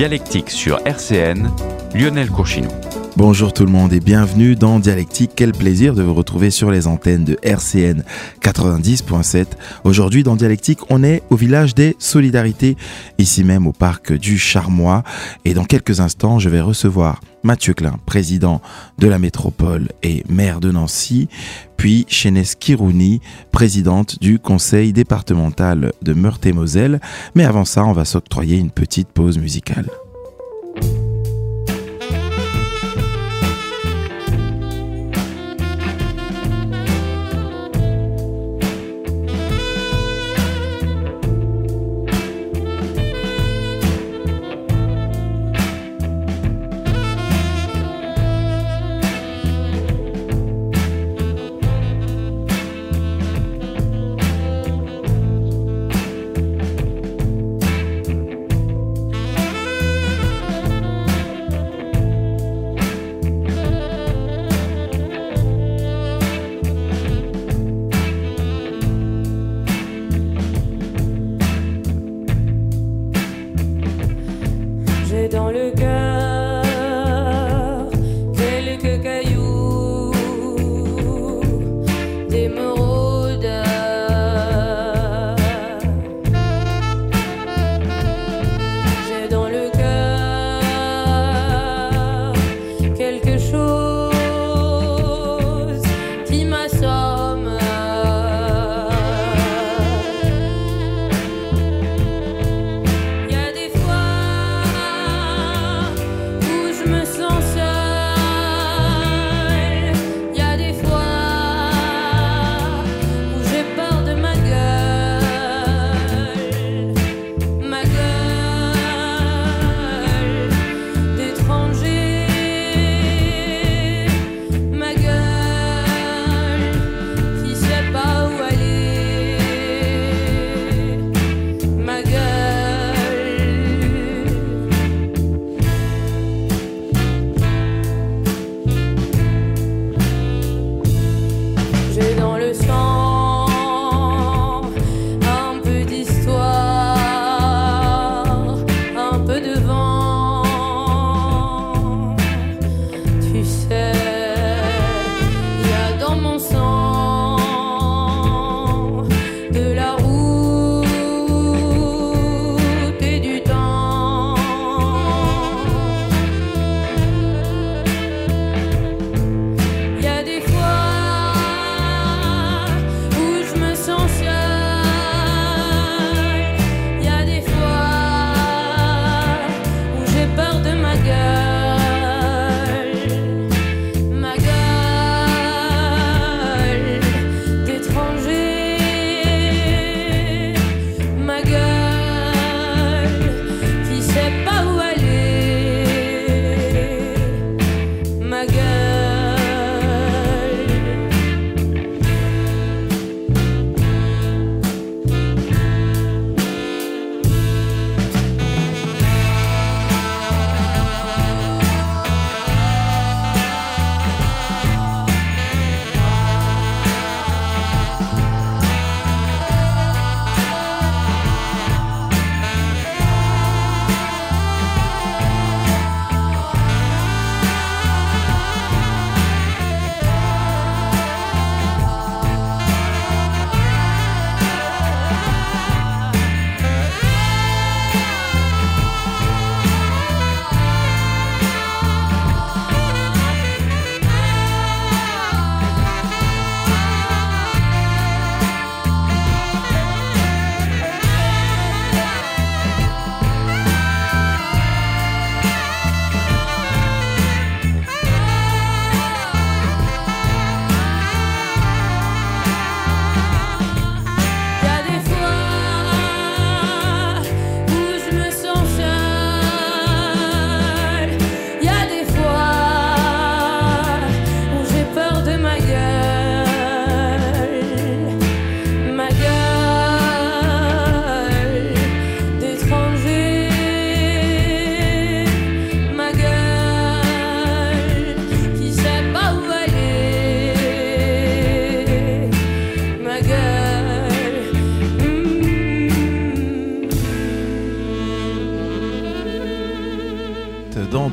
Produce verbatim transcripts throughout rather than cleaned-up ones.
Dialectique sur R C N, Lionel Courchinou. Bonjour tout le monde et bienvenue dans Dialectique. Quel plaisir de vous retrouver sur les antennes de R C N quatre-vingt-dix point sept. Aujourd'hui dans Dialectique, on est au village des Solidarités, ici même au parc du Charmois. Et dans quelques instants, je vais recevoir Mathieu Klein, président de la métropole et maire de Nancy, puis Chénès Kirouni, présidente du conseil départemental de Meurthe-et-Moselle. Mais avant ça, on va s'octroyer une petite pause musicale.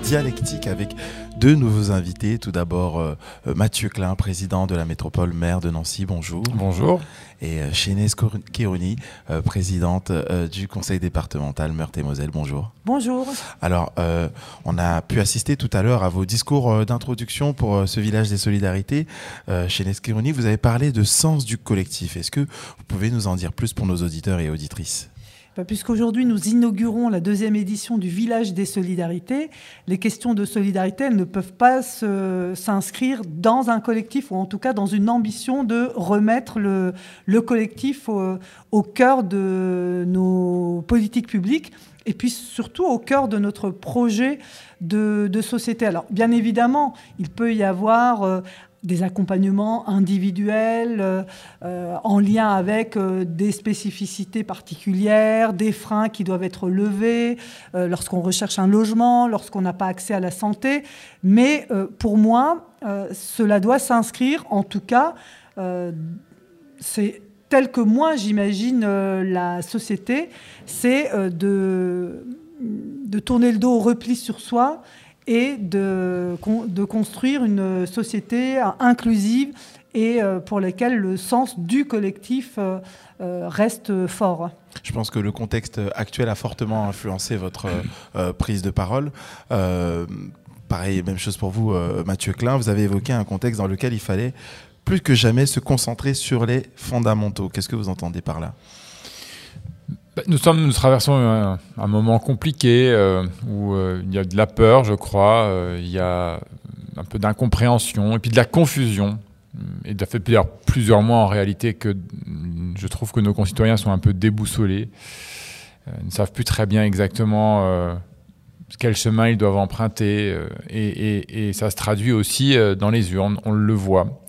Dialectique avec deux nouveaux invités. Tout d'abord, euh, Mathieu Klein, président de la métropole, maire de Nancy. Bonjour. Bonjour. Et euh, Chénèse Kérouni, euh, présidente euh, du conseil départemental Meurthe-et-Moselle. Bonjour. Bonjour. Alors, euh, on a pu assister tout à l'heure à vos discours euh, d'introduction pour euh, ce village des solidarités. Euh, Chénèse Kérouni, vous avez parlé de sens du collectif. Est-ce que vous pouvez nous en dire plus pour nos auditeurs et auditrices ? Puisqu'aujourd'hui, nous inaugurons la deuxième édition du Village des Solidarités, les questions de solidarité, elles ne peuvent pas se, s'inscrire dans un collectif, ou en tout cas dans une ambition de remettre le, le collectif au, au cœur de nos politiques publiques, et puis surtout au cœur de notre projet de, de société. Alors, bien évidemment, il peut y avoir euh, des accompagnements individuels euh, en lien avec euh, des spécificités particulières, des freins qui doivent être levés euh, lorsqu'on recherche un logement, lorsqu'on n'a pas accès à la santé. Mais euh, pour moi, euh, cela doit s'inscrire, en tout cas, euh, c'est tel que moi j'imagine euh, la société, c'est euh, de, de tourner le dos au repli sur soi et de, de construire une société inclusive et pour laquelle le sens du collectif reste fort. Je pense que le contexte actuel a fortement influencé votre euh, prise de parole. Euh, pareil, même chose pour vous, euh, Mathieu Klein. Vous avez évoqué un contexte dans lequel il fallait plus que jamais se concentrer sur les fondamentaux. Qu'est-ce que vous entendez par là ? Nous, sommes, nous traversons un, un moment compliqué euh, où euh, il y a de la peur, je crois, euh, il y a un peu d'incompréhension et puis de la confusion. Et ça fait plusieurs, plusieurs mois en réalité que je trouve que nos concitoyens sont un peu déboussolés. Euh, ils ne savent plus très bien exactement euh, quel chemin ils doivent emprunter. Euh, et, et, et ça se traduit aussi euh, dans les urnes, on le voit.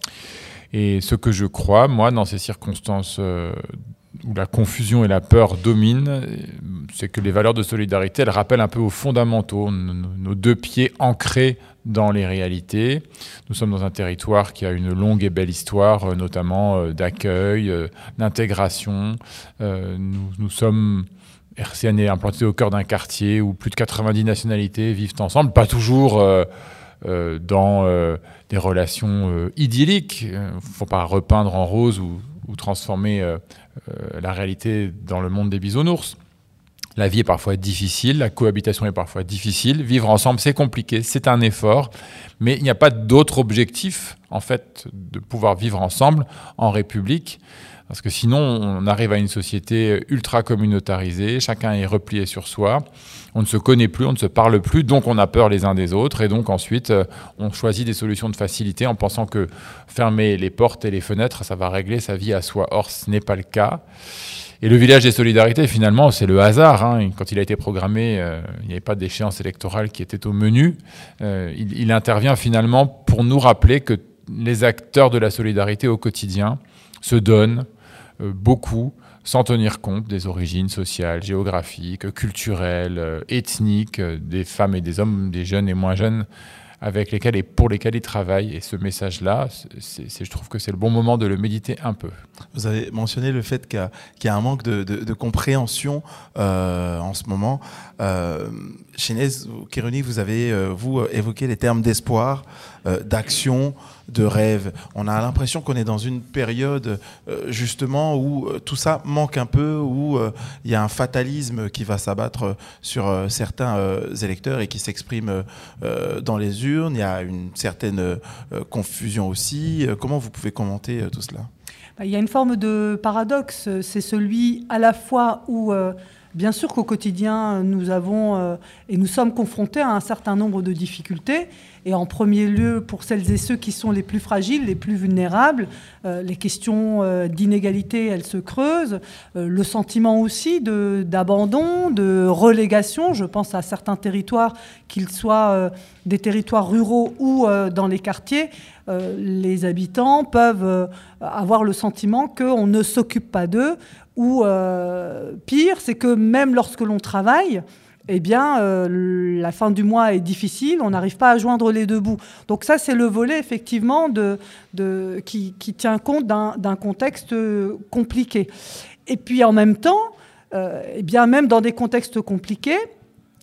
Et ce que je crois, moi, dans ces circonstances euh, où la confusion et la peur dominent, c'est que les valeurs de solidarité, elles rappellent un peu aux fondamentaux, nos deux pieds ancrés dans les réalités. Nous sommes dans un territoire qui a une longue et belle histoire, notamment d'accueil, d'intégration. Nous, nous sommes... R C N est implanté au cœur d'un quartier où plus de quatre-vingt-dix nationalités vivent ensemble, pas toujours euh, euh, dans euh, des relations euh, idylliques. Il ne faut pas repeindre en rose ou, ou transformer euh, euh, la réalité dans le monde des bisounours. La vie est parfois difficile, la cohabitation est parfois difficile. Vivre ensemble, c'est compliqué, c'est un effort. Mais il n'y a pas d'autre objectif, en fait, de pouvoir vivre ensemble en République. Parce que sinon, on arrive à une société ultra communautarisée, chacun est replié sur soi, on ne se connaît plus, on ne se parle plus, donc on a peur les uns des autres, et donc ensuite, on choisit des solutions de facilité en pensant que fermer les portes et les fenêtres, ça va régler sa vie à soi. Or, ce n'est pas le cas. Et le village des solidarités, finalement, c'est le hasard. Hein. Quand il a été programmé, euh, il n'y avait pas d'échéance électorale qui était au menu. Euh, il, il intervient finalement pour nous rappeler que les acteurs de la solidarité au quotidien se donnent beaucoup, sans tenir compte des origines sociales, géographiques, culturelles, ethniques, des femmes et des hommes, des jeunes et moins jeunes, avec lesquels et pour lesquels ils travaillent. Et ce message-là, c'est, c'est, je trouve que c'est le bon moment de le méditer un peu. Vous avez mentionné le fait qu'il y a, qu'il y a un manque de, de, de compréhension euh, en ce moment. Euh, Chénèse Kérouni, vous avez, euh, vous, évoqué les termes d'espoir, euh, d'action, de rêve. On a l'impression qu'on est dans une période euh, justement où euh, tout ça manque un peu, où il euh, y a un fatalisme qui va s'abattre sur euh, certains euh, électeurs et qui s'exprime euh, dans les urnes. Il y a une certaine euh, confusion aussi. Comment vous pouvez commenter euh, tout cela ? Il y a une forme de paradoxe. C'est celui à la fois où... Euh, Bien sûr qu'au quotidien, nous avons euh, et nous sommes confrontés à un certain nombre de difficultés. Et en premier lieu, pour celles et ceux qui sont les plus fragiles, les plus vulnérables, euh, les questions euh, d'inégalité, elles se creusent. Euh, le sentiment aussi de, d'abandon, de relégation. Je pense à certains territoires, qu'ils soient euh, des territoires ruraux ou euh, dans les quartiers. Euh, les habitants peuvent euh, avoir le sentiment qu'on ne s'occupe pas d'eux. Ou euh, pire, c'est que même lorsque l'on travaille, eh bien, euh, la fin du mois est difficile, on n'arrive pas à joindre les deux bouts. Donc ça, c'est le volet, effectivement, de, de, qui, qui tient compte d'un, d'un contexte compliqué. Et puis, en même temps, euh, eh bien, même dans des contextes compliqués,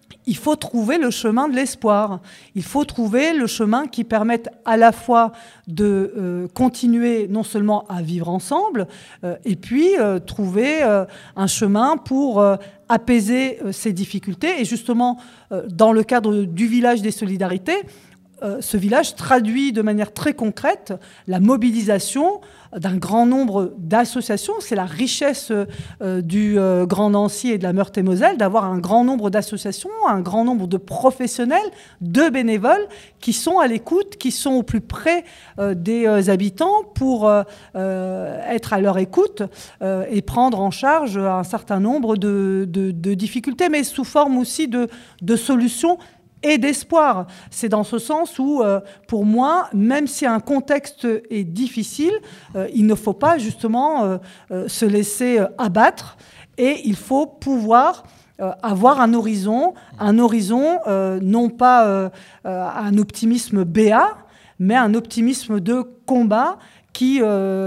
il faut trouver le chemin de l'espoir. Il faut trouver le chemin qui permette à la fois de euh, continuer non seulement à vivre ensemble, euh, et puis euh, trouver euh, un chemin pour euh, apaiser euh, ces difficultés. Et justement, euh, dans le cadre du village des solidarités, euh, ce village traduit de manière très concrète la mobilisation d'un grand nombre d'associations. C'est la richesse euh, du euh, Grand Nancy et de la Meurthe-et-Moselle d'avoir un grand nombre d'associations, un grand nombre de professionnels, de bénévoles qui sont à l'écoute, qui sont au plus près euh, des euh, habitants pour euh, euh, être à leur écoute euh, et prendre en charge un certain nombre de, de, de difficultés, mais sous forme aussi de, de solutions et d'espoir. C'est dans ce sens où, euh, pour moi, même si un contexte est difficile, euh, il ne faut pas justement euh, euh, se laisser euh, abattre et il faut pouvoir euh, avoir un horizon, un horizon euh, non pas euh, euh, un optimisme béat, mais un optimisme de combat qui,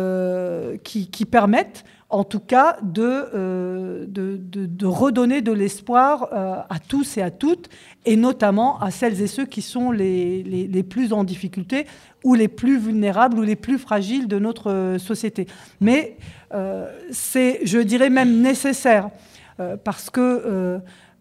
euh, qui, qui permette en tout cas de, euh, de, de, de redonner de l'espoir euh, à tous et à toutes, et notamment à celles et ceux qui sont les, les, les plus en difficulté ou les plus vulnérables ou les plus fragiles de notre société. Mais euh, c'est, je dirais même nécessaire, euh, parce que euh,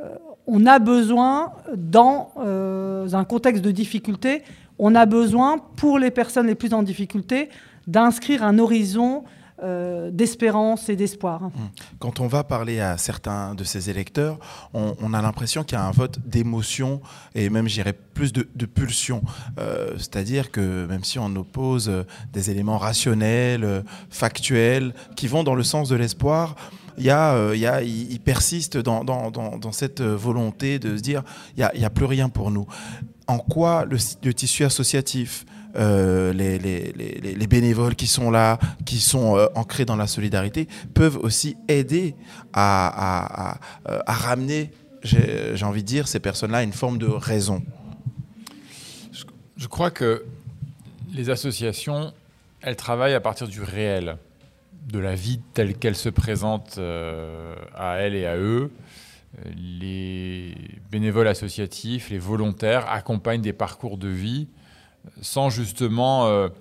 on a besoin, dans euh, un contexte de difficulté, on a besoin, pour les personnes les plus en difficulté, d'inscrire un horizon Euh, d'espérance et d'espoir. Quand on va parler à certains de ces électeurs, on, on a l'impression qu'il y a un vote d'émotion et même, j'irais, plus de, de pulsion. Euh, c'est-à-dire que même si on oppose des éléments rationnels, euh, factuels, qui vont dans le sens de l'espoir, il y a, euh, il y a, il, il persiste dans, dans, dans, dans cette volonté de se dire il y a, il y a plus rien pour nous. En quoi le, le tissu associatif, Euh, les, les, les, les bénévoles qui sont là, qui sont euh, ancrés dans la solidarité, peuvent aussi aider à, à, à, à ramener, j'ai, j'ai envie de dire, ces personnes-là à une forme de raison. Je, je crois que les associations, elles travaillent à partir du réel, de la vie telle qu'elle se présente euh, à elles et à eux. Les bénévoles associatifs, les volontaires accompagnent des parcours de vie sans justement euh,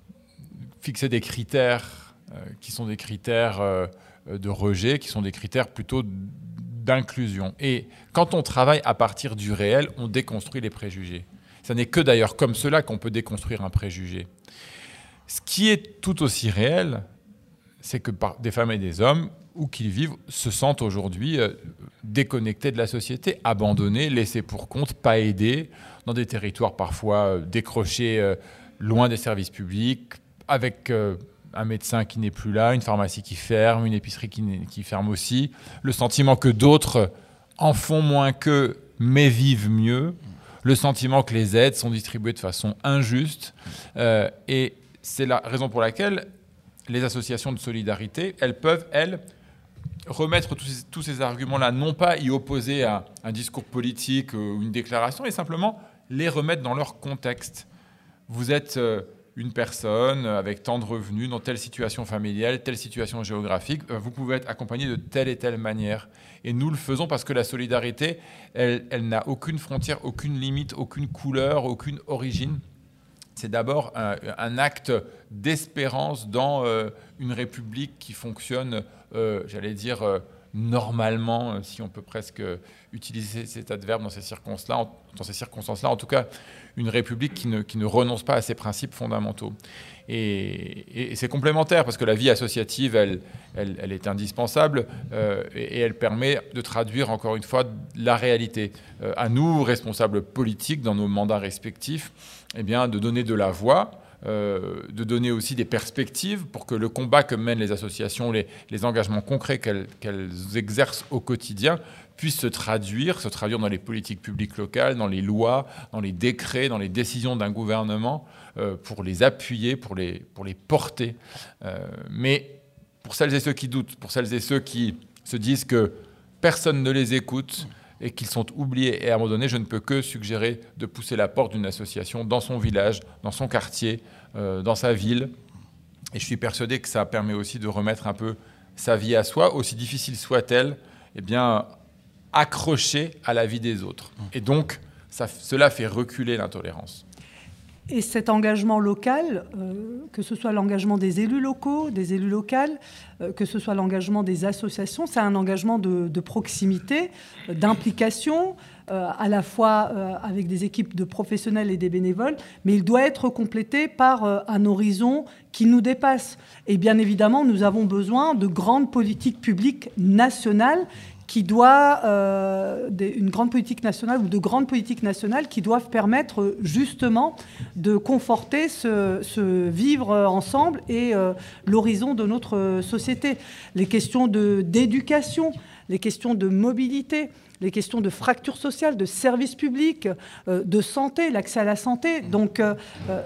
fixer des critères euh, qui sont des critères euh, de rejet, qui sont des critères plutôt d'inclusion. Et quand on travaille à partir du réel, on déconstruit les préjugés. Ce n'est que d'ailleurs comme cela qu'on peut déconstruire un préjugé. Ce qui est tout aussi réel, c'est que des femmes et des hommes, où qu'ils vivent, se sentent aujourd'hui euh, déconnectés de la société, abandonnés, laissés pour compte, pas aidés, dans des territoires parfois euh, décrochés euh, loin des services publics, avec euh, un médecin qui n'est plus là, une pharmacie qui ferme, une épicerie qui, qui ferme aussi, le sentiment que d'autres en font moins qu'eux, mais vivent mieux, le sentiment que les aides sont distribuées de façon injuste. Euh, et c'est la raison pour laquelle les associations de solidarité, elles peuvent, elles, remettre tous ces, tous ces arguments-là, non pas y opposer à un discours politique ou une déclaration, mais simplement les remettre dans leur contexte. Vous êtes une personne avec tant de revenus, dans telle situation familiale, telle situation géographique, vous pouvez être accompagné de telle et telle manière. Et nous le faisons parce que la solidarité, elle, elle n'a aucune frontière, aucune limite, aucune couleur, aucune origine. C'est d'abord un, un acte d'espérance dans euh, une république qui fonctionne, euh, j'allais dire, euh, normalement, si on peut presque utiliser cet adverbe dans ces circonstances-là, en, dans ces circonstances-là, en tout cas, une république qui ne, qui ne renonce pas à ses principes fondamentaux. Et, et, et c'est complémentaire, parce que la vie associative, elle, elle, elle est indispensable, euh, et, et elle permet de traduire, encore une fois, la réalité. Euh, à nous, responsables politiques, dans nos mandats respectifs, eh bien, de donner de la voix, euh, de donner aussi des perspectives pour que le combat que mènent les associations, les, les engagements concrets qu'elles, qu'elles exercent au quotidien, puissent se traduire, se traduire dans les politiques publiques locales, dans les lois, dans les décrets, dans les décisions d'un gouvernement, euh, pour les appuyer, pour les, pour les porter. Euh, mais pour celles et ceux qui doutent, pour celles et ceux qui se disent que personne ne les écoute, et qu'ils sont oubliés et abandonnés, je ne peux que suggérer de pousser la porte d'une association dans son village, dans son quartier, euh, dans sa ville. Et je suis persuadé que ça permet aussi de remettre un peu sa vie à soi, aussi difficile soit-elle, eh bien, accrochés à la vie des autres. Et donc, ça, cela fait reculer l'intolérance. Et cet engagement local, euh, que ce soit l'engagement des élus locaux, des élus locaux, euh, que ce soit l'engagement des associations, c'est un engagement de, de proximité, euh, d'implication, euh, à la fois euh, avec des équipes de professionnels et des bénévoles, mais il doit être complété par euh, un horizon qui nous dépasse. Et bien évidemment, nous avons besoin de grandes politiques publiques nationales qui doit, euh, des, une grande politique nationale ou de grandes politiques nationales qui doivent permettre justement de conforter ce, ce vivre ensemble et euh, l'horizon de notre société. Les questions de, d'éducation, les questions de mobilité, les questions de fracture sociale, de services publics, euh, de santé, l'accès à la santé. Donc, euh,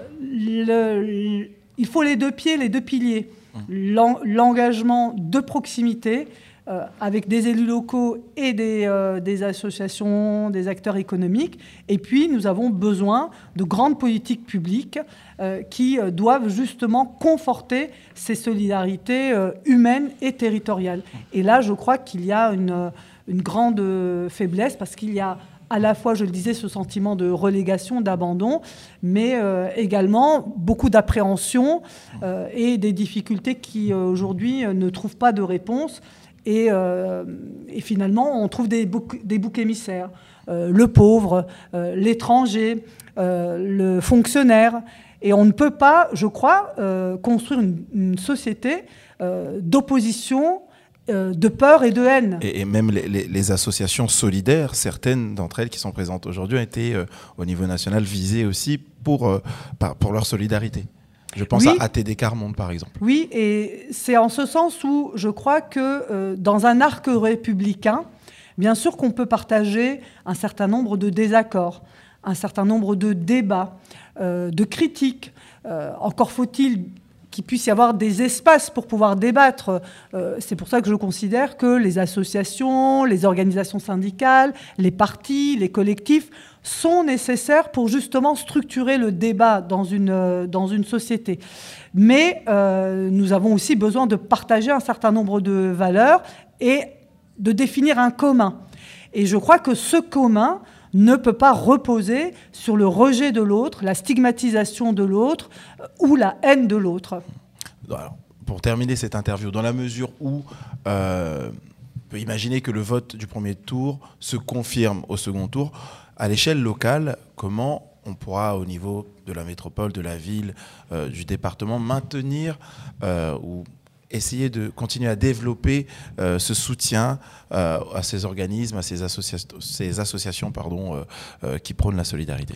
le, le, il faut les deux pieds, les deux piliers. L'en, l'engagement de proximité, Euh, avec des élus locaux et des, euh, des associations, des acteurs économiques. Et puis, nous avons besoin de grandes politiques publiques euh, qui euh, doivent justement conforter ces solidarités euh, humaines et territoriales. Et là, je crois qu'il y a une, une grande faiblesse parce qu'il y a à la fois, je le disais, ce sentiment de relégation, d'abandon, mais euh, également beaucoup d'appréhension euh, et des difficultés qui, euh, aujourd'hui, ne trouvent pas de réponse. Et, euh, et finalement, on trouve des boucs, des boucs émissaires. Euh, le pauvre, euh, l'étranger, euh, le fonctionnaire. Et on ne peut pas, je crois, euh, construire une, une société euh, d'opposition, euh, de peur et de haine. Et, et même les, les, les associations solidaires, certaines d'entre elles qui sont présentes aujourd'hui, ont été euh, au niveau national visées aussi pour, euh, par, pour leur solidarité. Je pense oui. à A T D Quart-Monde, par exemple. Oui, et c'est en ce sens où je crois que euh, dans un arc républicain, bien sûr qu'on peut partager un certain nombre de désaccords, un certain nombre de débats, euh, de critiques. Euh, encore faut-il qu'il puisse y avoir des espaces pour pouvoir débattre. Euh, c'est pour ça que je considère que les associations, les organisations syndicales, les partis, les collectifs sont nécessaires pour justement structurer le débat dans une, euh, dans une société. Mais euh, nous avons aussi besoin de partager un certain nombre de valeurs et de définir un commun. Et je crois que ce commun ne peut pas reposer sur le rejet de l'autre, la stigmatisation de l'autre euh, ou la haine de l'autre. Alors, pour terminer cette interview, dans la mesure où euh, on peut imaginer que le vote du premier tour se confirme au second tour, à l'échelle locale, comment on pourra, au niveau de la métropole, de la ville, euh, du département, maintenir euh, ou essayer de continuer à développer euh, ce soutien euh, à ces organismes, à ces, associa- ces associations pardon, euh, euh, qui prônent la solidarité?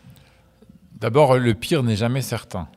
D'abord, le pire n'est jamais certain.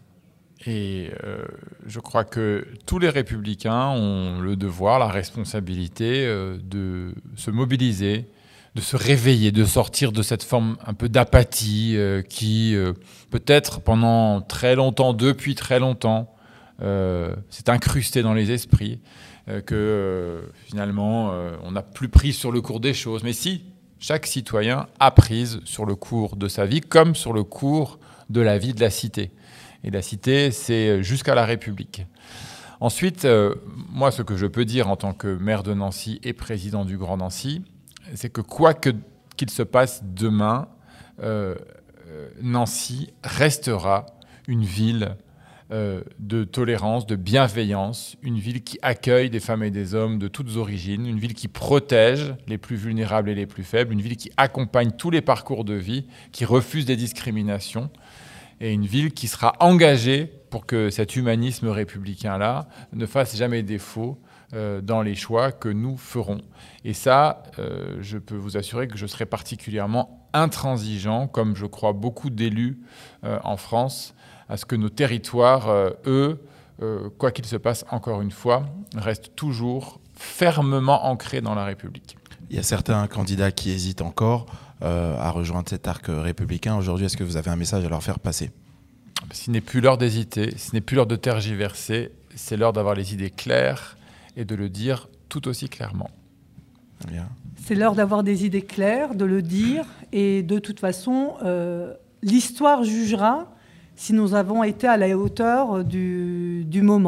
Et euh, je crois que tous les républicains ont le devoir, la responsabilité euh, de se mobiliser, de se réveiller, de sortir de cette forme un peu d'apathie euh, qui, euh, peut-être pendant très longtemps, depuis très longtemps, euh, s'est incrustée dans les esprits, euh, que euh, finalement, euh, on n'a plus pris sur le cours des choses. Mais si, chaque citoyen a prise sur le cours de sa vie, comme sur le cours de la vie de la cité. Et la cité, c'est jusqu'à la République. Ensuite, euh, moi, ce que je peux dire en tant que maire de Nancy et président du Grand Nancy, c'est que quoi que, qu'il se passe demain, euh, euh, Nancy restera une ville euh, de tolérance, de bienveillance, une ville qui accueille des femmes et des hommes de toutes origines, une ville qui protège les plus vulnérables et les plus faibles, une ville qui accompagne tous les parcours de vie, qui refuse des discriminations, et une ville qui sera engagée pour que cet humanisme républicain-là ne fasse jamais défaut euh, dans les choix que nous ferons. Et ça, euh, je peux vous assurer que je serai particulièrement intransigeant, comme je crois beaucoup d'élus euh, en France, à ce que nos territoires, euh, eux, euh, quoi qu'il se passe encore une fois, restent toujours fermement ancrés dans la République. Il y a certains candidats qui hésitent encore euh, à rejoindre cet arc républicain. Aujourd'hui, est-ce que vous avez un message à leur faire passer ? Ce n'est plus l'heure d'hésiter, ce n'est plus l'heure de tergiverser, c'est l'heure d'avoir les idées claires et de le dire tout aussi clairement. Bien. C'est l'heure d'avoir des idées claires, de le dire, et de toute façon, euh, l'histoire jugera si nous avons été à la hauteur du, du moment.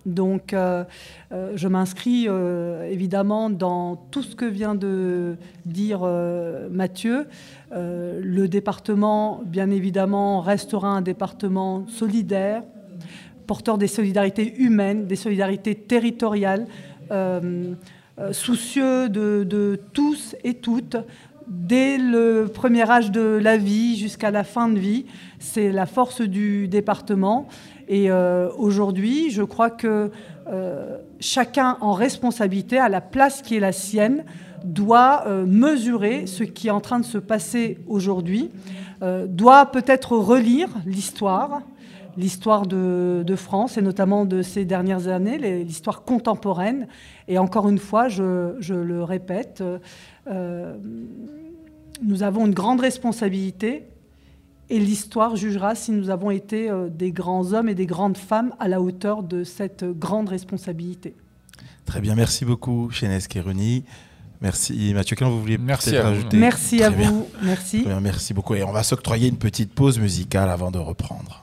Donc, euh, euh, je m'inscris euh, évidemment dans tout ce que vient de dire euh, Mathieu. Euh, le département, bien évidemment, restera un département solidaire, porteur des solidarités humaines, des solidarités territoriales, euh, euh, soucieux de, de tous et toutes, dès le premier âge de la vie jusqu'à la fin de vie. C'est la force du département. Et euh, aujourd'hui, je crois que euh, chacun en responsabilité, à la place qui est la sienne, doit euh, mesurer ce qui est en train de se passer aujourd'hui, euh, doit peut-être relire l'histoire, l'histoire de, de France et notamment de ces dernières années, les, l'histoire contemporaine. Et encore une fois, je, je le répète, euh, nous avons une grande responsabilité et l'histoire jugera si nous avons été euh, des grands hommes et des grandes femmes à la hauteur de cette grande responsabilité. Très bien, merci beaucoup Chénès Kérouni. Merci Mathieu Klein, vous vouliez merci peut-être à rajouter. Merci Très à bien. vous, merci. Très bien, merci beaucoup. Et on va s'octroyer une petite pause musicale avant de reprendre.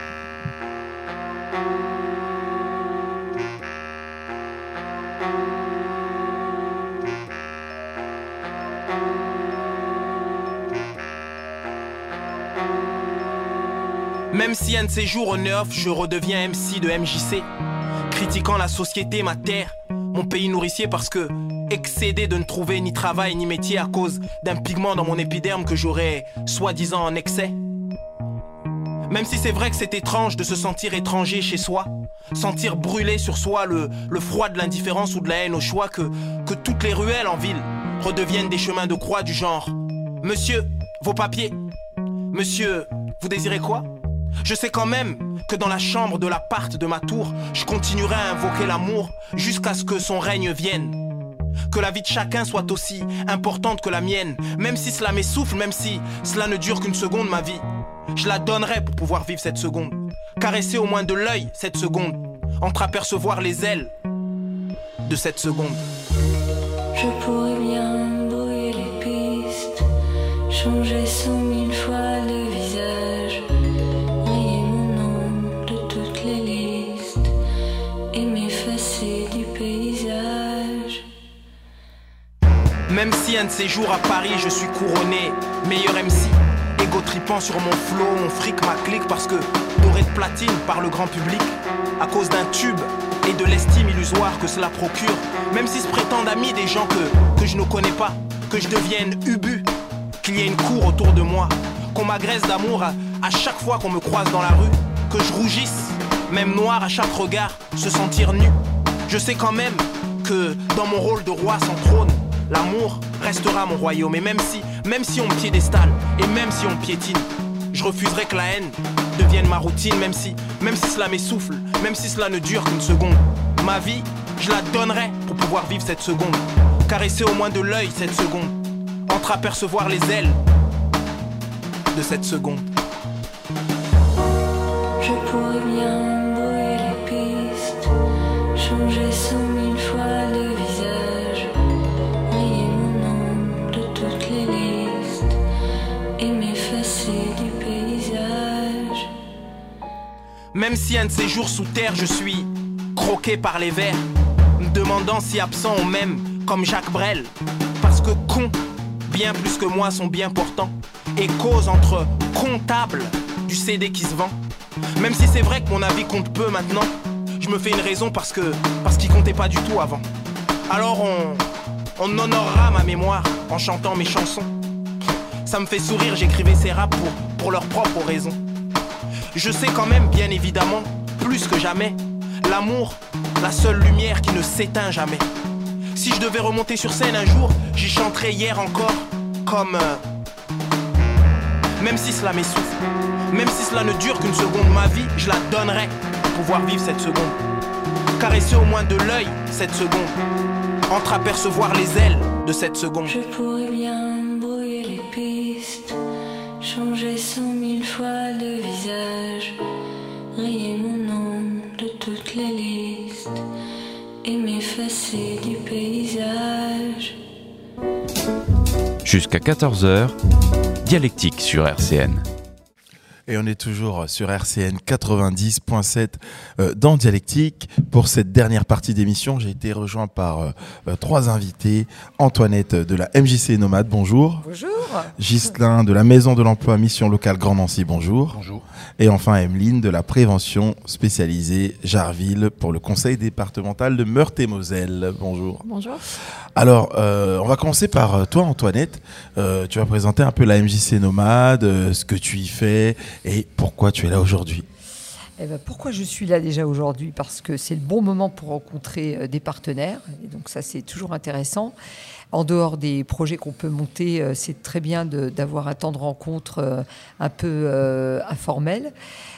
Même si un de ces jours au neuf, je redeviens M C de M J C, critiquant la société, ma terre, mon pays nourricier, parce que excédé de ne trouver ni travail ni métier à cause d'un pigment dans mon épiderme que j'aurais soi-disant en excès. Même si c'est vrai que c'est étrange de se sentir étranger chez soi, sentir brûler sur soi le, le froid de l'indifférence ou de la haine au choix, que, que toutes les ruelles en ville redeviennent des chemins de croix du genre « Monsieur, vos papiers. Monsieur, vous désirez quoi ?» Je sais quand même que dans la chambre de l'appart de ma tour, je continuerai à invoquer l'amour jusqu'à ce que son règne vienne. Que la vie de chacun soit aussi importante que la mienne, même si cela m'essouffle, même si cela ne dure qu'une seconde, ma vie. Je la donnerai pour pouvoir vivre cette seconde. Caresser au moins de l'œil cette seconde, entreapercevoir les ailes de cette seconde. Je pourrais bien brouiller les pistes, changer cent mille fois de visage, rayer mon nom de toutes les listes et m'effacer du paysage. Même si un de ces jours à Paris je suis couronné meilleur M C, égo tripant sur mon flow, mon fric, ma clique, parce que doré de platine par le grand public, à cause d'un tube et de l'estime illusoire que cela procure. Même si se prétendent amis des gens que, que je ne connais pas, que je devienne ubu, qu'il y ait une cour autour de moi, qu'on m'agresse d'amour à, à chaque fois qu'on me croise dans la rue, que je rougisse, même noir à chaque regard, se sentir nu. Je sais quand même que dans mon rôle de roi sans trône, l'amour restera mon royaume. Et même si, même si on me piédestale et même si on me piétine, je refuserai que la haine devienne ma routine. Même si, même si cela m'essouffle, même si cela ne dure qu'une seconde. Ma vie, je la donnerai pour pouvoir vivre cette seconde. Caresser au moins de l'œil cette seconde, entreapercevoir les ailes de cette seconde. Je pourrais bien brouiller les pistes, changer cent mille fois de visage, rayer mon nom de toutes les listes et m'effacer du paysage. Même si un de ces jours sous terre je suis croqué par les vers, me demandant si absent on m'aime comme Jacques Brel, parce que con, bien plus que moi sont bien portants, et cause entre comptables du C D qui se vend. Même si c'est vrai que mon avis compte peu maintenant, je me fais une raison parce que parce qu'il comptait pas du tout avant. Alors on, on honorera ma mémoire en chantant mes chansons. Ça me fait sourire, j'écrivais ces raps pour, pour leurs propres raisons. Je sais quand même, bien évidemment, plus que jamais, l'amour, la seule lumière qui ne s'éteint jamais. Si je devais remonter sur scène un jour, j'y chanterais hier encore, comme... Euh, même si cela m'essouffle, même si cela ne dure qu'une seconde, ma vie, je la donnerais pour pouvoir vivre cette seconde. Caresser au moins de l'œil cette seconde, entreapercevoir les ailes de cette seconde. Je pourrais bien brouiller les pistes, changer cent mille fois de visage, rayer mon nom de toutes les listes et m'effacer du paysage. Jusqu'à quatorze heures, Dialectique sur R C N. Et on est toujours sur R C N quatre-vingt-dix point sept euh, dans Dialectique. pour cette dernière partie d'émission, j'ai été rejoint par euh, trois invités. Antoinette de la M J C Nomade, bonjour. Bonjour. Ghislain de la Maison de l'Emploi Mission Locale Grand Nancy, bonjour. Bonjour. Et enfin Emeline de la Prévention spécialisée Jarville pour le Conseil départemental de Meurthe-et-Moselle, bonjour. Bonjour. Alors, euh, on va commencer par toi, Antoinette. Euh, tu vas présenter un peu la M J C Nomade, euh, ce que tu y fais et pourquoi tu es là aujourd'hui. Eh ben, pourquoi je suis là déjà aujourd'hui ? Parce que c'est le bon moment pour rencontrer euh, des partenaires. Et donc ça, c'est toujours intéressant. En dehors des projets qu'on peut monter, euh, c'est très bien de, d'avoir un temps de rencontre euh, un peu euh, informel.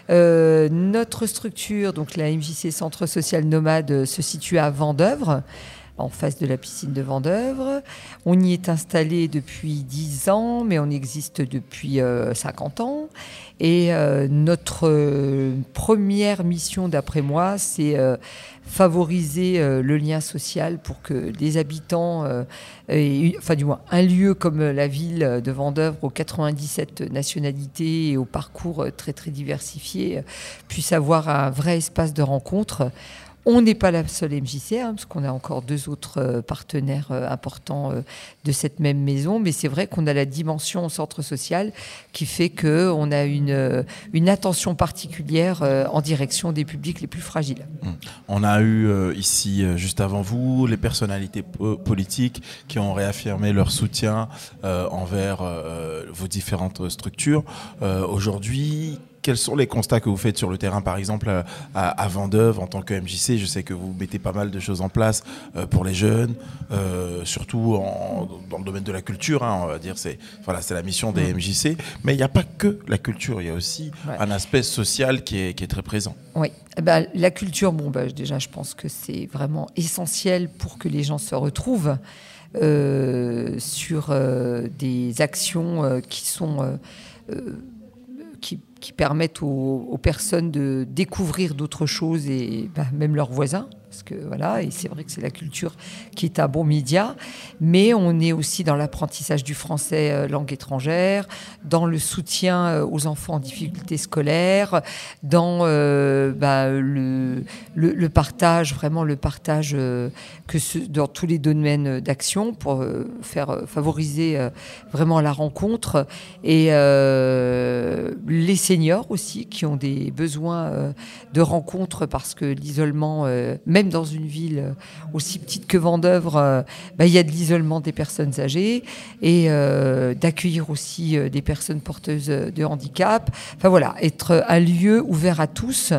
Euh, notre structure, donc la M J C Centre Social Nomade, se situe à Vendeuvre, en face de la piscine de Vendeuvre. On y est installé depuis dix ans, mais on existe depuis euh, cinquante ans. Et euh, notre euh, première mission, d'après moi, c'est euh, favoriser euh, le lien social pour que les habitants, euh, et, enfin du moins un lieu comme la ville de Vendeuvre, aux quatre-vingt-dix-sept nationalités et au parcours très très diversifié, euh, puissent avoir un vrai espace de rencontre. On n'est pas la seule M J C, hein, parce qu'on a encore deux autres euh, partenaires euh, importants euh, de cette même maison. Mais c'est vrai qu'on a la dimension au centre social qui fait qu'on a une, euh, une attention particulière euh, en direction des publics les plus fragiles. On a eu euh, ici, euh, juste avant vous, les personnalités po- politiques qui ont réaffirmé leur soutien euh, envers euh, vos différentes structures. Euh, aujourd'hui, quels sont les constats que vous faites sur le terrain, par exemple, à, à Vendeuvre en tant que M J C ? Je sais que vous mettez pas mal de choses en place euh, pour les jeunes, euh, surtout en, dans le domaine de la culture. Hein, on va dire, c'est voilà, c'est la mission des M J C. Mais il n'y a pas que la culture, il y a aussi ouais. un aspect social qui est, qui est très présent. Oui, eh ben, la culture, bon, ben, déjà, je pense que c'est vraiment essentiel pour que les gens se retrouvent euh, sur euh, des actions euh, qui sont euh, euh, qui qui permettent aux, aux personnes de découvrir d'autres choses et bah, même leurs voisins. Parce que voilà, et c'est vrai que c'est la culture qui est un bon média, mais on est aussi dans l'apprentissage du français euh, langue étrangère, dans le soutien euh, aux enfants en difficulté scolaire, dans euh, bah, le, le, le partage, vraiment le partage euh, que ce, dans tous les domaines d'action pour euh, faire euh, favoriser euh, vraiment la rencontre et euh, les seniors aussi qui ont des besoins euh, de rencontre parce que l'isolement, euh, même dans une ville aussi petite que Vendeuvre, euh, bah, il y a de l'isolement des personnes âgées et euh, d'accueillir aussi euh, des personnes porteuses de handicap. Enfin voilà, être un lieu ouvert à tous.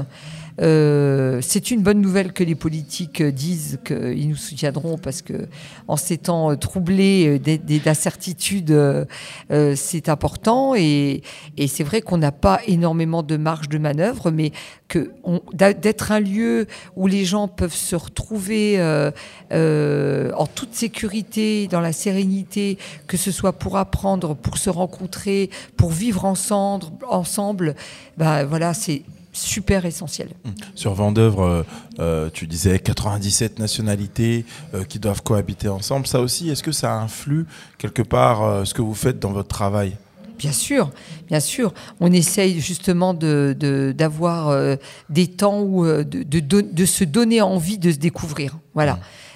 Euh, c'est une bonne nouvelle que les politiques disent qu'ils nous soutiendront parce que en ces temps troublés d'incertitudes, euh, c'est important et, et c'est vrai qu'on n'a pas énormément de marge de manœuvre, mais que on, d'être un lieu où les gens peuvent se retrouver euh, euh, en toute sécurité, dans la sérénité, que ce soit pour apprendre, pour se rencontrer, pour vivre ensemble, ensemble, ben voilà, c'est super essentiel. Sur Vendeuvre, euh, euh, tu disais quatre-vingt-dix-sept nationalités euh, qui doivent cohabiter ensemble. Ça aussi, est-ce que ça influe quelque part euh, ce que vous faites dans votre travail ? Bien sûr, bien sûr. On essaye justement de, de, d'avoir euh, des temps où euh, de, de, de se donner envie de se découvrir. Voilà. Mmh.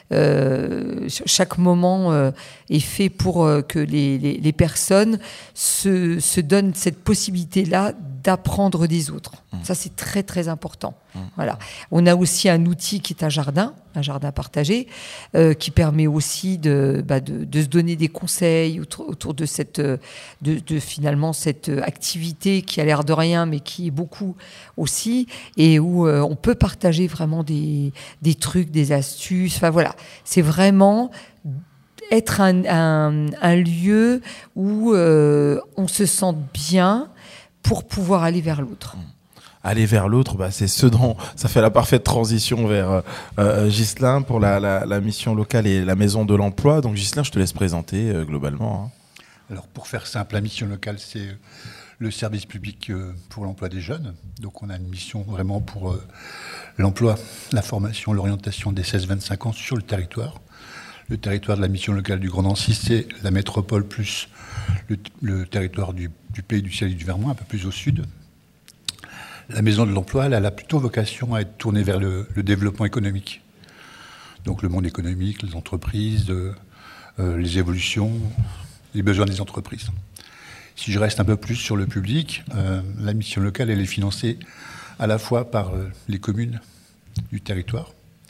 Euh, chaque moment euh, est fait pour euh, que les, les, les personnes se, se donnent cette possibilité-là d'apprendre des autres. Mmh. Ça, c'est très, très important. Mmh. Voilà. On a aussi un outil qui est un jardin, un jardin partagé, euh, qui permet aussi de, bah, de, de se donner des conseils autour, autour de, cette, de, de finalement cette activité qui a l'air de rien, mais qui est beaucoup aussi, et où euh, on peut partager vraiment des, des trucs, des astuces. Enfin, voilà. C'est vraiment être un, un, un lieu où euh, on se sente bien pour pouvoir aller vers l'autre. Aller vers l'autre, bah, c'est ce dont ça fait la parfaite transition vers euh, Ghislain pour la, la, la mission locale et la maison de l'emploi. Donc Ghislain, je te laisse présenter euh, globalement. Hein. Alors pour faire simple, la mission locale, c'est le service public pour l'emploi des jeunes. Donc on a une mission vraiment pour euh, l'emploi, la formation, l'orientation des seize vingt-cinq ans sur le territoire. Le territoire de la mission locale du Grand Nancy, c'est la métropole plus le, le territoire du, du Pays du Ciel et du Vermois, un peu plus au sud. La Maison de l'Emploi, elle, elle a plutôt vocation à être tournée vers le, le développement économique. Donc le monde économique, les entreprises, euh, euh, les évolutions, les besoins des entreprises. Si je reste un peu plus sur le public, euh, la mission locale, elle est financée à la fois par euh, les communes du territoire.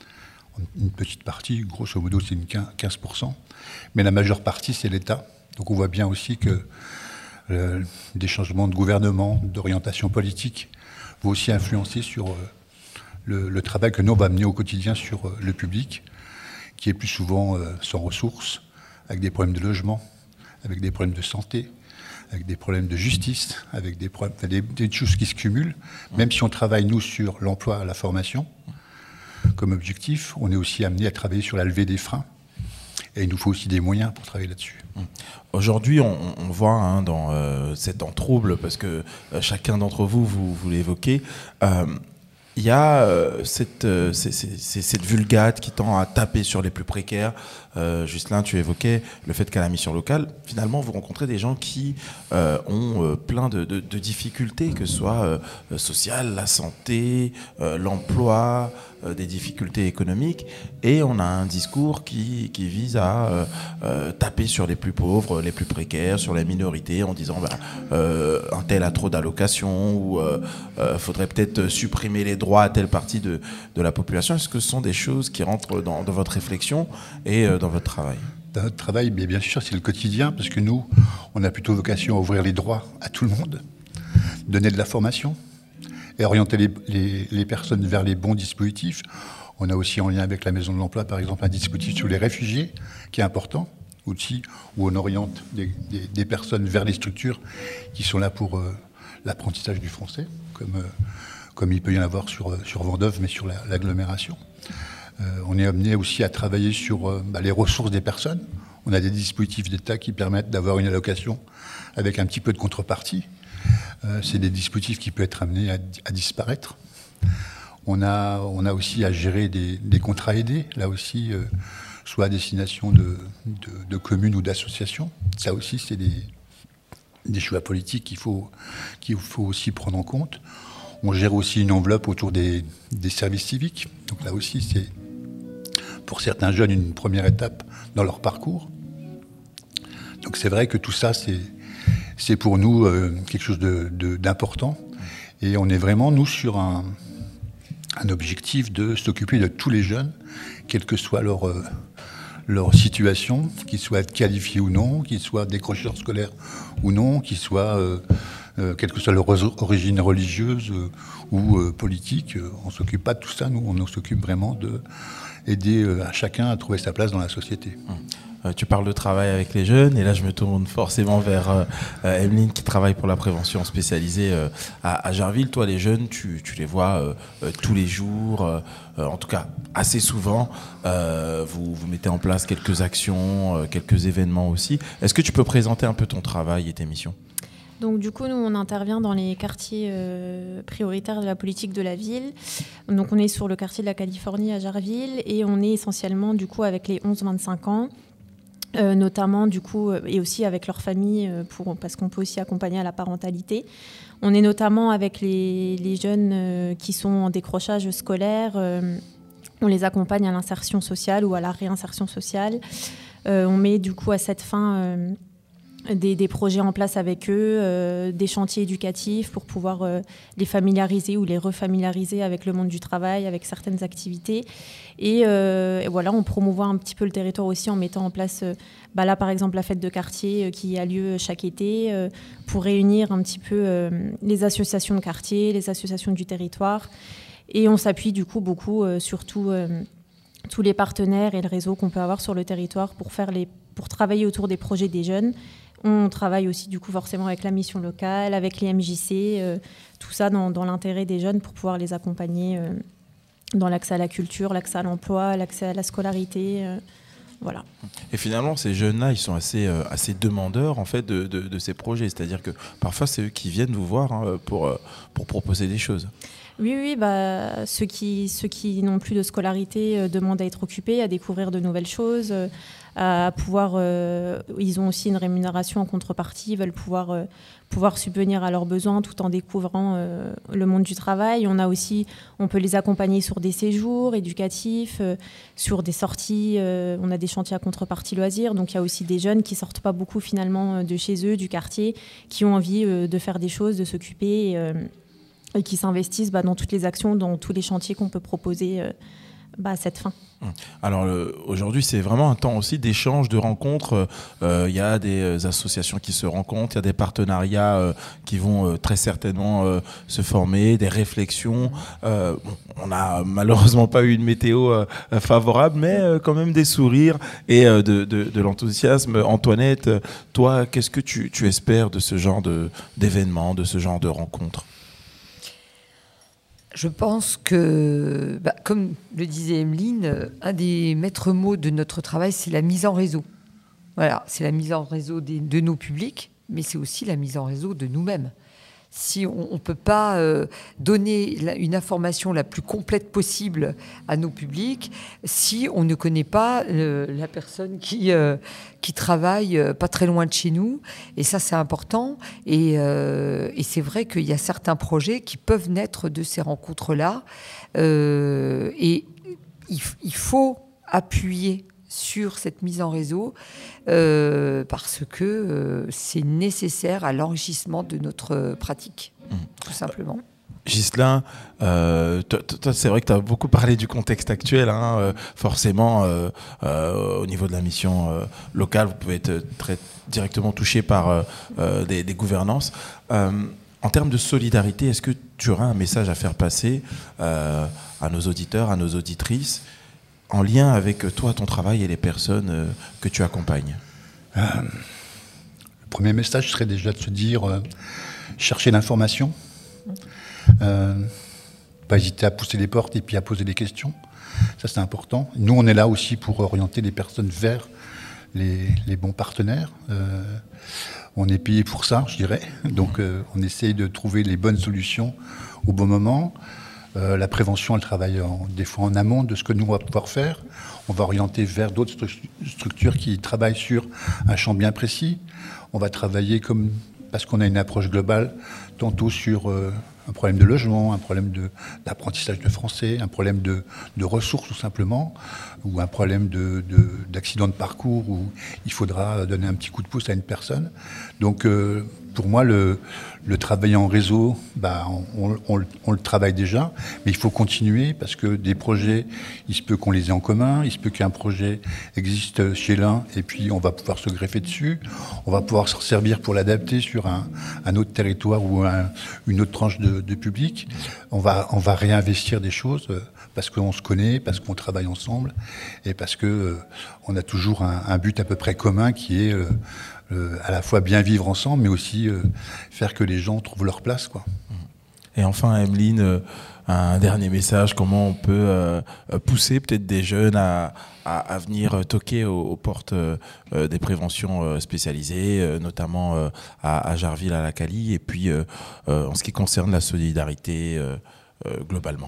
Une petite partie, grosso modo, c'est une quinze pour cent. Mais la majeure partie, c'est l'État. Donc on voit bien aussi que euh, des changements de gouvernement, d'orientation politique, vont aussi influencer sur euh, le, le travail que nous, on va mener au quotidien sur euh, le public, qui est plus souvent euh, sans ressources, avec des problèmes de logement, avec des problèmes de santé, avec des problèmes de justice, avec des, problèmes, des, des choses qui se cumulent. Même si on travaille, nous, sur l'emploi, la formation, comme objectif, on est aussi amené à travailler sur la levée des freins. Et il nous faut aussi des moyens pour travailler là-dessus. Aujourd'hui, on, on voit hein, dans euh, ces temps troubles, parce que euh, chacun d'entre vous, vous, vous l'évoquez, euh, il y a euh, cette, euh, c'est, c'est, c'est cette vulgate qui tend à taper sur les plus précaires. Euh, Justin, tu évoquais le fait qu'à la mission locale, finalement, vous rencontrez des gens qui euh, ont euh, plein de, de, de difficultés, que ce soit euh, sociales, la santé, euh, l'emploi, euh, des difficultés économiques. Et on a un discours qui, qui vise à euh, euh, taper sur les plus pauvres, les plus précaires, sur les minorités, en disant bah, euh, un tel a trop d'allocations, ou il euh, euh, faudrait peut-être supprimer les droits à telle partie de, de la population. Est-ce que ce sont des choses qui rentrent dans, dans votre réflexion et euh, dans votre travail? Dans notre travail, mais bien sûr, c'est le quotidien, parce que nous, on a plutôt vocation à ouvrir les droits à tout le monde, donner de la formation et orienter les, les, les personnes vers les bons dispositifs. On a aussi, en lien avec la Maison de l'Emploi, par exemple, un dispositif sur les réfugiés, qui est important, aussi, où on oriente des, des, des personnes vers les structures qui sont là pour euh, l'apprentissage du français, comme, euh, comme il peut y en avoir sur, sur Vendôme, mais sur la, l'agglomération. Euh, on est amené aussi à travailler sur euh, bah, les ressources des personnes. On a des dispositifs d'État qui permettent d'avoir une allocation avec un petit peu de contrepartie. Euh, c'est des dispositifs qui peuvent être amenés à, à disparaître. On a, on a aussi à gérer des, des contrats aidés, là aussi, euh, soit à destination de, de, de communes ou d'associations. Ça aussi, c'est des, des choix politiques qu'il faut, qu'il faut aussi prendre en compte. On gère aussi une enveloppe autour des, des services civiques. Donc là aussi, c'est pour certains jeunes une première étape dans leur parcours. Donc c'est vrai que tout ça, c'est, c'est pour nous euh, quelque chose de, de, d'important. Et on est vraiment, nous, sur un, un objectif de s'occuper de tous les jeunes, quelle que soit leur, euh, leur situation, qu'ils soient qualifiés ou non, qu'ils soient décrocheurs scolaires ou non, qu'ils soient... Euh, Euh, quelle que soit leur origine religieuse euh, ou euh, politique, euh, on ne s'occupe pas de tout ça, nous, on s'occupe vraiment d'aider euh, chacun à trouver sa place dans la société. Mmh. Euh, tu parles de travail avec les jeunes, et là je me tourne forcément vers euh, euh, Emeline qui travaille pour la prévention spécialisée euh, à, à Jarville. Toi, les jeunes, tu, tu les vois euh, euh, tous les jours, euh, euh, en tout cas assez souvent. Euh, vous, vous mettez en place quelques actions, euh, quelques événements aussi. Est-ce que tu peux présenter un peu ton travail et tes missions ? Donc du coup, nous, on intervient dans les quartiers euh, prioritaires de la politique de la ville. Donc on est sur le quartier de la Californie à Jarville, et on est essentiellement du coup avec les onze vingt-cinq ans, euh, notamment du coup, euh, et aussi avec leur famille, euh, pour, parce qu'on peut aussi accompagner à la parentalité. On est notamment avec les, les jeunes euh, qui sont en décrochage scolaire. Euh, on les accompagne à l'insertion sociale ou à la réinsertion sociale. Euh, on met du coup à cette fin... Euh, Des, des projets en place avec eux, euh, des chantiers éducatifs pour pouvoir euh, les familiariser ou les refamiliariser avec le monde du travail, avec certaines activités. Et, euh, et voilà, on promouvoit un petit peu le territoire aussi en mettant en place, euh, bah là par exemple, la fête de quartier euh, qui a lieu chaque été euh, pour réunir un petit peu euh, les associations de quartier, les associations du territoire. Et on s'appuie du coup beaucoup euh, sur tout, euh, tous les partenaires et le réseau qu'on peut avoir sur le territoire pour, faire les, pour travailler autour des projets des jeunes. On travaille aussi du coup forcément avec la mission locale, avec les M J C, euh, tout ça dans, dans l'intérêt des jeunes pour pouvoir les accompagner euh, dans l'accès à la culture, l'accès à l'emploi, l'accès à la scolarité. Euh, voilà. Et finalement, ces jeunes-là, ils sont assez, euh, assez demandeurs en fait, de, de, de ces projets. C'est-à-dire que parfois, c'est eux qui viennent vous voir hein, pour, euh, pour proposer des choses. Oui, oui, bah, ceux qui, ceux qui n'ont plus de scolarité euh, demandent à être occupés, à découvrir de nouvelles choses, euh, à pouvoir. Euh, ils ont aussi une rémunération en contrepartie, ils veulent pouvoir, euh, pouvoir subvenir à leurs besoins tout en découvrant euh, le monde du travail. On a aussi, on peut les accompagner sur des séjours éducatifs, euh, sur des sorties. Euh, on a des chantiers à contrepartie loisirs, donc il y a aussi des jeunes qui sortent pas beaucoup finalement de chez eux, du quartier, qui ont envie euh, de faire des choses, de s'occuper. Et, euh, et qui s'investissent bah, dans toutes les actions, dans tous les chantiers qu'on peut proposer euh, bah, à cette fin. Alors le, aujourd'hui, c'est vraiment un temps aussi d'échange, de rencontres. Il euh, y a des associations qui se rencontrent, il y a des partenariats euh, qui vont euh, très certainement euh, se former, des réflexions. Euh, bon, on n'a malheureusement pas eu une météo euh, favorable, mais euh, quand même des sourires et euh, de, de, de l'enthousiasme. Antoinette, toi, qu'est-ce que tu, tu espères de ce genre de, d'événements, de ce genre de rencontres ? Je pense que, bah, comme le disait Emeline, un des maîtres mots de notre travail, c'est la mise en réseau. Voilà, c'est la mise en réseau des, de nos publics, mais c'est aussi la mise en réseau de nous-mêmes. Si on ne peut pas euh, donner la, une information la plus complète possible à nos publics, si on ne connaît pas euh, la personne qui, euh, qui travaille euh, pas très loin de chez nous, et ça c'est important, et, euh, et c'est vrai qu'il y a certains projets qui peuvent naître de ces rencontres-là, euh, et il, il faut appuyer sur cette mise en réseau euh, parce que euh, c'est nécessaire à l'enrichissement de notre pratique, mmh. tout simplement. Ghislain, euh, toi, toi, c'est vrai que tu as beaucoup parlé du contexte actuel. Hein, euh, forcément, euh, euh, au niveau de la mission euh, locale, vous pouvez être très directement touché par euh, euh, des, des gouvernances. Euh, en termes de solidarité, est-ce que tu auras un message à faire passer euh, à nos auditeurs, à nos auditrices, en lien avec toi, ton travail et les personnes euh, que tu accompagnes? euh, Le premier message serait déjà de se dire euh, chercher l'information, euh, pas hésiter à pousser les portes et puis à poser des questions. Ça, c'est important. Nous, on est là aussi pour orienter les personnes vers les, les bons partenaires. Euh, on est payé pour ça, je dirais. Donc, euh, on essaye de trouver les bonnes solutions au bon moment. Euh, la prévention, elle travaille en, des fois en amont de ce que nous, on va pouvoir faire. On va orienter vers d'autres stru- structures qui travaillent sur un champ bien précis. On va travailler comme, parce qu'on a une approche globale, tantôt sur euh, un problème de logement, un problème de, d'apprentissage de français, un problème de, de ressources tout simplement, ou un problème de, de, d'accident de parcours où il faudra donner un petit coup de pouce à une personne. Donc, euh, pour moi, le, le travail en réseau, bah, on, on, on, on le travaille déjà, mais il faut continuer parce que des projets, il se peut qu'on les ait en commun, il se peut qu'un projet existe chez l'un et puis on va pouvoir se greffer dessus, on va pouvoir s'en servir pour l'adapter sur un, un autre territoire ou un, une autre tranche de, de public. On va, on va réinvestir des choses parce qu'on se connaît, parce qu'on travaille ensemble et parce que euh, on a toujours un, un but à peu près commun qui est euh, Euh, à la fois bien vivre ensemble, mais aussi euh, faire que les gens trouvent leur place, quoi. Et enfin, Emeline, euh, un dernier message, comment on peut euh, pousser peut-être des jeunes à, à, à venir toquer aux, aux portes euh, des préventions euh, spécialisées, euh, notamment euh, à, à Jarville, à la Cali, et puis euh, euh, en ce qui concerne la solidarité euh, euh, globalement?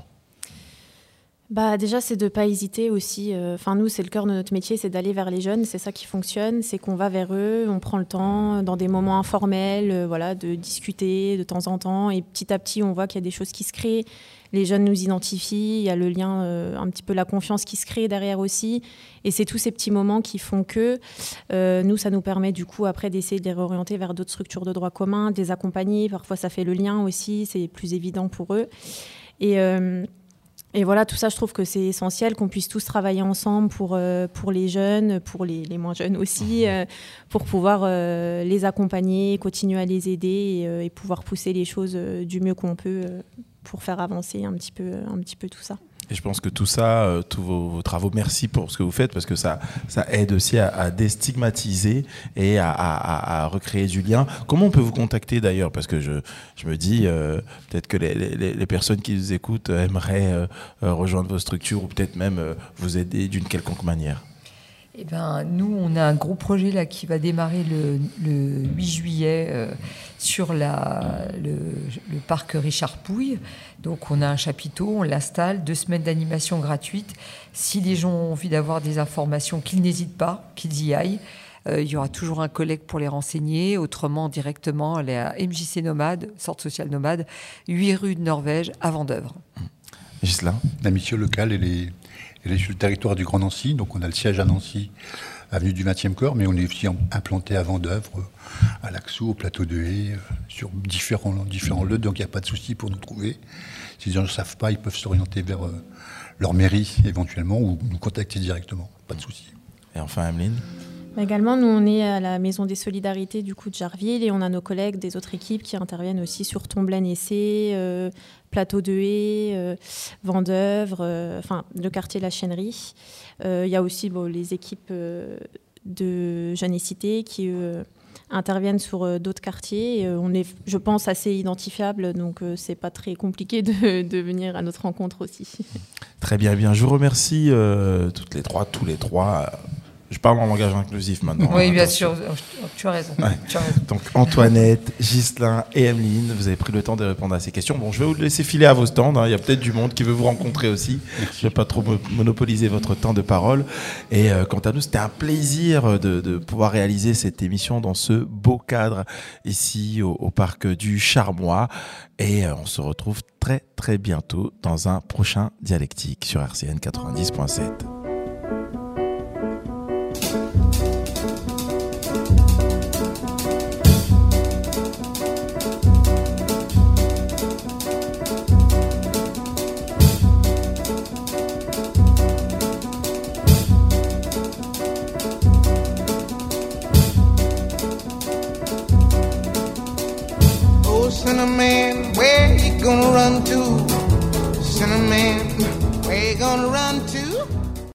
Bah déjà, c'est de ne pas hésiter aussi. Enfin, euh, nous, c'est le cœur de notre métier, c'est d'aller vers les jeunes. C'est ça qui fonctionne, c'est qu'on va vers eux, on prend le temps, dans des moments informels, euh, voilà, de discuter de temps en temps. Et petit à petit, on voit qu'il y a des choses qui se créent. Les jeunes nous identifient, il y a le lien, euh, un petit peu la confiance qui se crée derrière aussi. Et c'est tous ces petits moments qui font que euh, nous, ça nous permet du coup après d'essayer de les réorienter vers d'autres structures de droit commun, de les accompagner. Parfois, ça fait le lien aussi, c'est plus évident pour eux. Et... Euh, Et voilà, tout ça, je trouve que c'est essentiel qu'on puisse tous travailler ensemble pour, euh, pour les jeunes, pour les, les moins jeunes aussi, euh, pour pouvoir euh, les accompagner, continuer à les aider et, euh, et pouvoir pousser les choses euh, du mieux qu'on peut euh, pour faire avancer un petit peu, un petit peu tout ça. Et je pense que tout ça, euh, tous vos, vos travaux, merci pour ce que vous faites, parce que ça, ça aide aussi à, à déstigmatiser et à, à, à recréer du lien. Comment on peut vous contacter d'ailleurs? Parce que je, je me dis, euh, peut-être que les, les, les personnes qui nous écoutent aimeraient euh, rejoindre vos structures ou peut-être même euh, vous aider d'une quelconque manière. Eh ben, nous, on a un gros projet là qui va démarrer le, le huit juillet euh, sur la, le, le parc Richard Pouille. Donc, on a un chapiteau, on l'installe, deux semaines d'animation gratuite. Si les gens ont envie d'avoir des informations, qu'ils n'hésitent pas, qu'ils y aillent. Euh, il y aura toujours un collègue pour les renseigner. Autrement, directement, elle est à M J C Nomade, Centre social nomade, huit rue de Norvège, à Vendeuvre. Ghislain ? La mission locale, elle est, elle est sur le territoire du Grand Nancy. Donc, on a le siège à Nancy, avenue du vingtième corps, mais on est aussi implanté à Vendeuvre, à Laxou, au plateau de Haye, sur différents, différents lieux. Donc, il n'y a pas de souci pour nous trouver. Si les gens ne savent pas, ils peuvent s'orienter vers euh, leur mairie, éventuellement, ou nous contacter directement. Pas de souci. Et enfin, Emeline ? Également, nous, on est à la Maison des Solidarités du coup de Jarville et on a nos collègues des autres équipes qui interviennent aussi sur Tomblaine-Essé, euh, Plateau de Haye, euh, Vendeuvre, euh, enfin le quartier La Chênerie. Euh, il y a aussi bon, les équipes euh, de Jeunes et Cité qui euh, interviennent sur euh, d'autres quartiers. Et, euh, on est, je pense, assez identifiables, donc euh, c'est pas très compliqué de, de venir à notre rencontre aussi. Très bien, bien. Je vous remercie euh, toutes les trois, tous les trois. Je parle en langage inclusif maintenant. Oui, hein, bien attention. sûr, tu as raison. Ouais. Tu as raison. Donc Antoinette, Ghislain et Emeline, vous avez pris le temps de répondre à ces questions. Bon, je vais vous laisser filer à vos stands. Hein. Il y a peut-être du monde qui veut vous rencontrer aussi. Je ne vais pas trop monopoliser votre temps de parole. Et euh, quant à nous, c'était un plaisir de, de pouvoir réaliser cette émission dans ce beau cadre ici au, au parc du Charmois. Et euh, on se retrouve très très bientôt dans un prochain Dialectique sur R C N quatre-vingt-dix point sept. Cinnamon, where you gonna run to? Cinnamon, where you gonna run to?